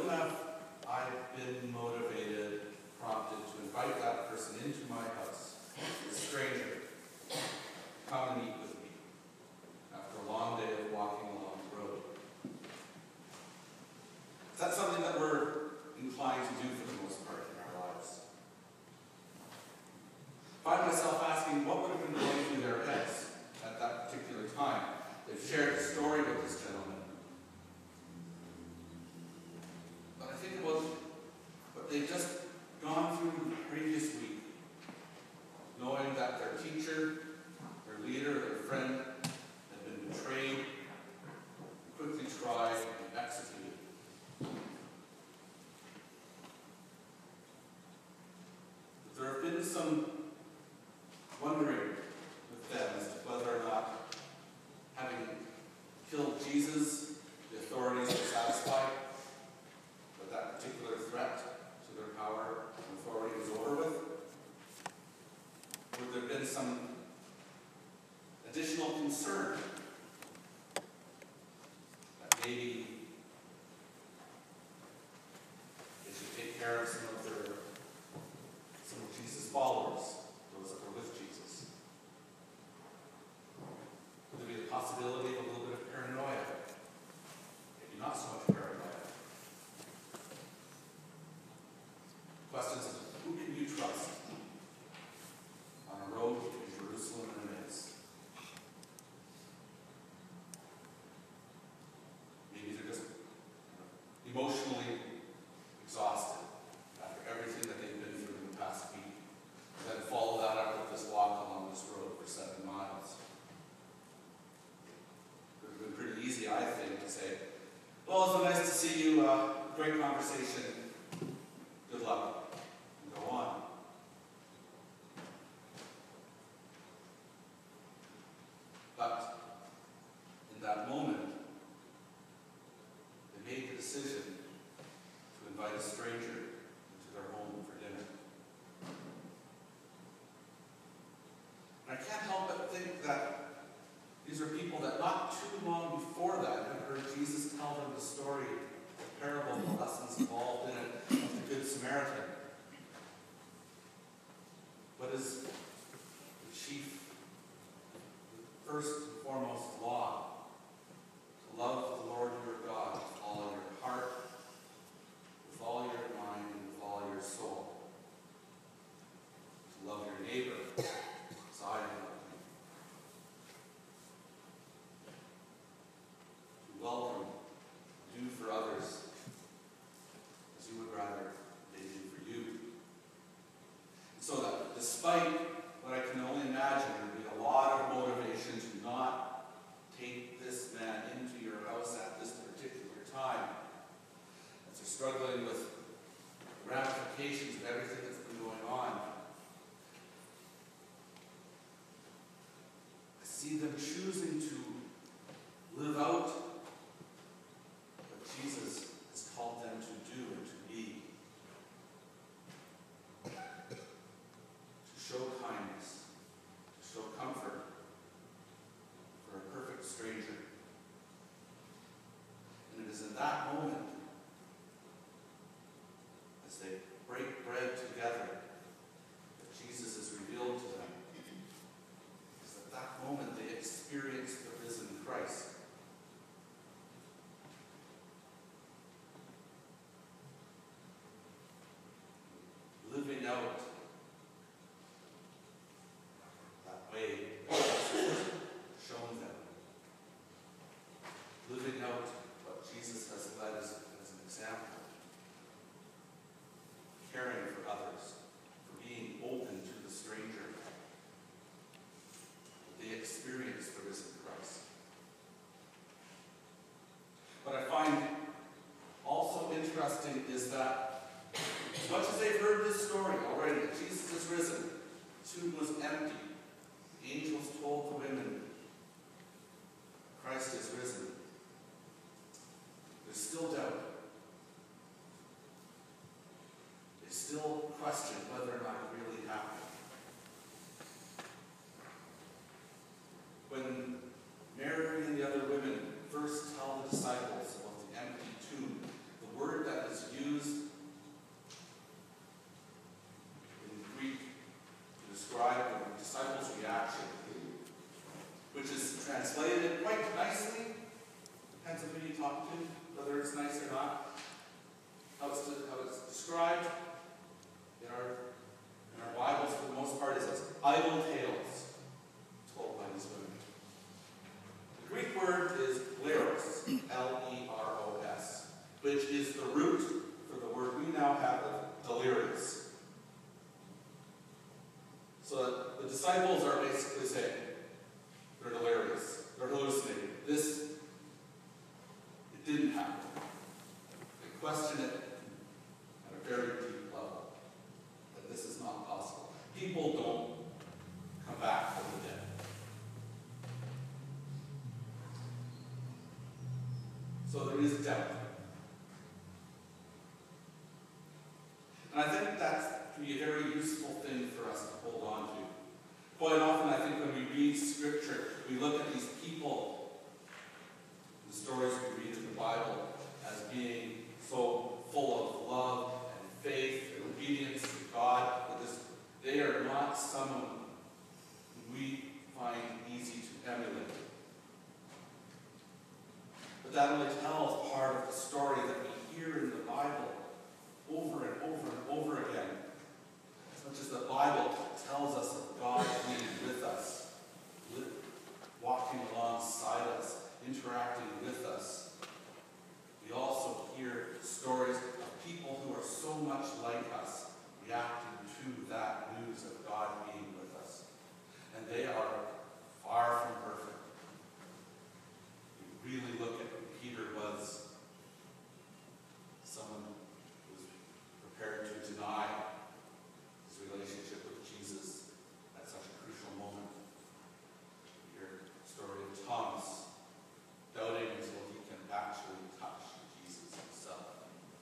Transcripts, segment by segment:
wouldn't have I been motivated, prompted to invite that person into my house, a stranger, come and eat with me after a long day of walking along the road? Is that something that we're inclined to do for the most part in our lives? I find myself asking what would have been going through their heads at that particular time. They've shared a story with this gentleman. But I think about what they've just gone through the previous week, knowing that their teacher, their leader, their friend had been betrayed, quickly tried, and executed. But there have been some wondering with them as to whether or not, having killed Jesus, the authorities were satisfied that that particular threat to their power and authority was over with. Would there have been some additional concern that maybe they should take care of some of Jesus' followers, those that were with Jesus? Would there be the possibility of a little bit of paranoia? Maybe not so much paranoia. Questions of who can you trust on a road between Jerusalem and Emmaus? Maybe they're just emotionally exhausted after everything that they've been through in the past week, and then follow that up with this walk along this road for 7 miles. It would have been pretty easy, I think, to say, well, it's so nice to see you, great conversation, good luck, and go on. But in that moment, they made the decision to invite a stranger into their home for dinner. And I can't help but think that these are people that not too long before that had heard Jesus tell them the story, the parable, the lessons involved in it, of the Good Samaritan. What is the chief, first and foremost law? To love the Lord your God with all your heart, with all your mind, and with all your soul. To love your neighbor as I love you. To welcome, do for others as you would rather they do for you. So that despite what I can only imagine would be a lot of motivation to not take this man into your house at this particular time, as you're struggling with the ramifications of everything that's been going on, I see them choosing to live out what Jesus has called them to do and to be. To show kindness, to show comfort for a perfect stranger. And it is in that moment, as they break bread together, that Jesus is revealed to them. It's at that moment they experience the risen Christ. Living out that way that Jesus has shown them. Living out what Jesus has led as an example. Caring for others, for being open to the stranger. They experience the risen Christ. What I find also interesting is that as much as they've heard this story already, that Jesus is risen, the tomb was empty, the angels told the women, Christ is risen. There's still doubt. They still question whether or not it really happened. When Mary and the other women first tell the disciples about the empty tomb, the word that is or not, how it's described in our Bibles for the most part is as idle tales told by these women. The Greek word is leros, L-E-R-O-S, which is the root for the word we now have of delirious. So the disciples are basically saying they're delirious, they're hallucinating. It didn't happen. They question it at a very deep level, that this is not possible. People don't come back from the dead. So there is doubt. And I think that can be a very useful thing for us to hold on to. Quite often, I think when we read Scripture, we look at these people, the stories we read in the Bible, as being so full of love and faith and obedience to God, that they are not someone we find easy to emulate. But that only tells part of the story that we hear in the Bible over and over and over again. As much as the Bible tells us of God being with us, walking alongside us, interacting with us, we also hear stories of people who are so much like us reacting to that news of God being with us. And they are far from perfect. We really look at who Peter was, someone who was prepared to deny his relationship with Jesus at such a crucial moment. We hear the story of Thomas, doubting until he can actually touch Jesus himself.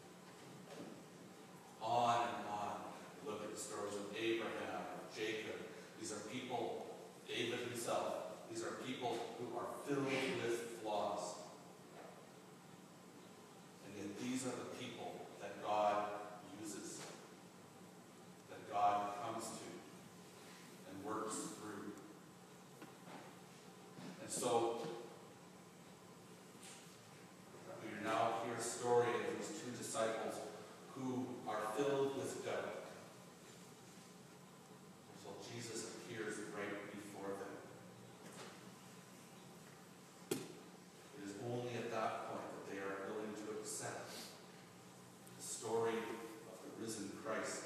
On and on. We look at the stories of Abraham, of Jacob. These are people, David himself, these are people who are filled with flaws. And yet these are the people that God uses, that God comes to and works through. And so, we now hear a story of these two disciples who are filled with doubt until Jesus appears right before them. It is only at that point that they are willing to accept the story of the risen Christ.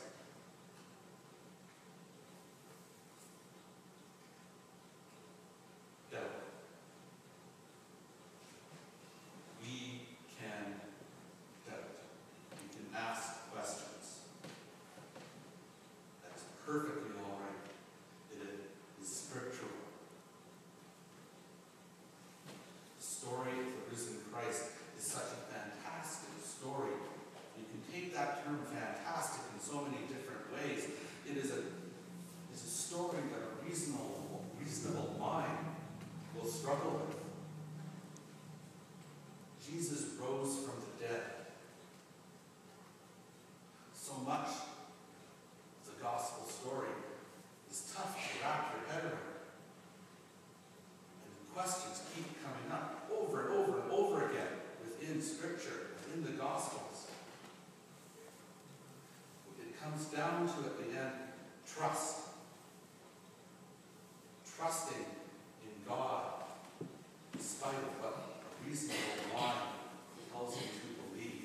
Doubt. We can doubt. We can ask questions. That is perfectly all right. It is scriptural. The story of the risen Christ is such a fantastic story. You can take that term fantastic in so many different ways. It is a story that a reasonable mind will struggle with. Jesus rose from the dead. So much of the gospel story is tough to wrap your head around. And questions keep coming up over and over and over again within Scripture, within the Gospels. It comes down to, at the end, trust. Trusting in God, despite of what a reasonable mind tells you to believe.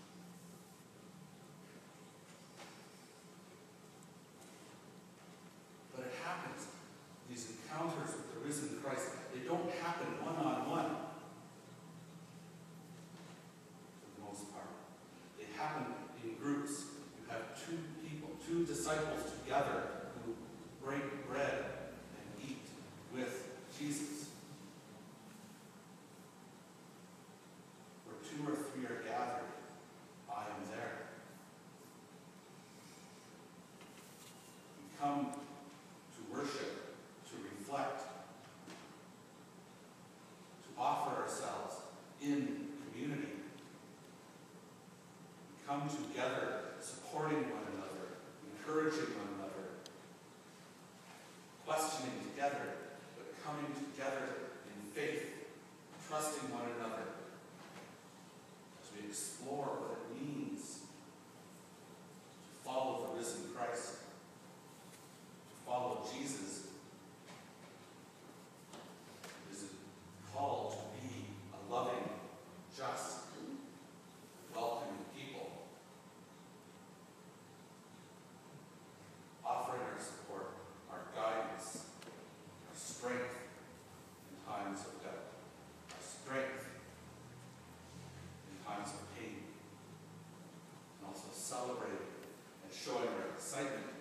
But it happens. These encounters with the risen Christ, they don't happen one-on-one, for the most part. They happen in groups. You have two people, two disciples together who break bread and eat with Jesus. Where two or three are gathered, I am there. We come to worship, to reflect, to offer ourselves in community. We come together, supporting one another, encouraging one another, questioning together, but coming together in faith, trusting one another as we explore celebrating and showing our excitement